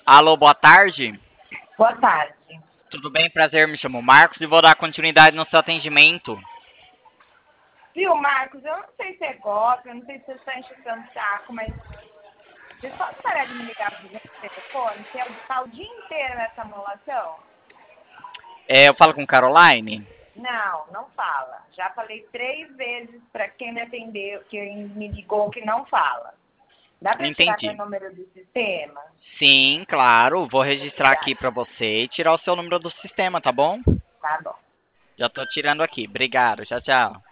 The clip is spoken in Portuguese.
Alô, boa tarde. Boa tarde. Tudo bem? Prazer, me chamo Marcos e vou dar continuidade no seu atendimento. Viu, Marcos? Eu não sei se é golpe, eu não sei se você está enxugando o saco, mas você só parar de me ligar pro telefone, que tá o dia inteiro nessa anulação? Eu falo com Caroline? Não, não fala. Já falei 3 vezes para quem me atendeu, quem me ligou que não fala. Dá para tirar meu Entendi. número do sistema? Sim, claro. Vou registrar aqui Obrigada. pra você e tirar o seu número do sistema, tá bom? Tá bom. Já tô tirando aqui. Obrigado. Tchau, tchau.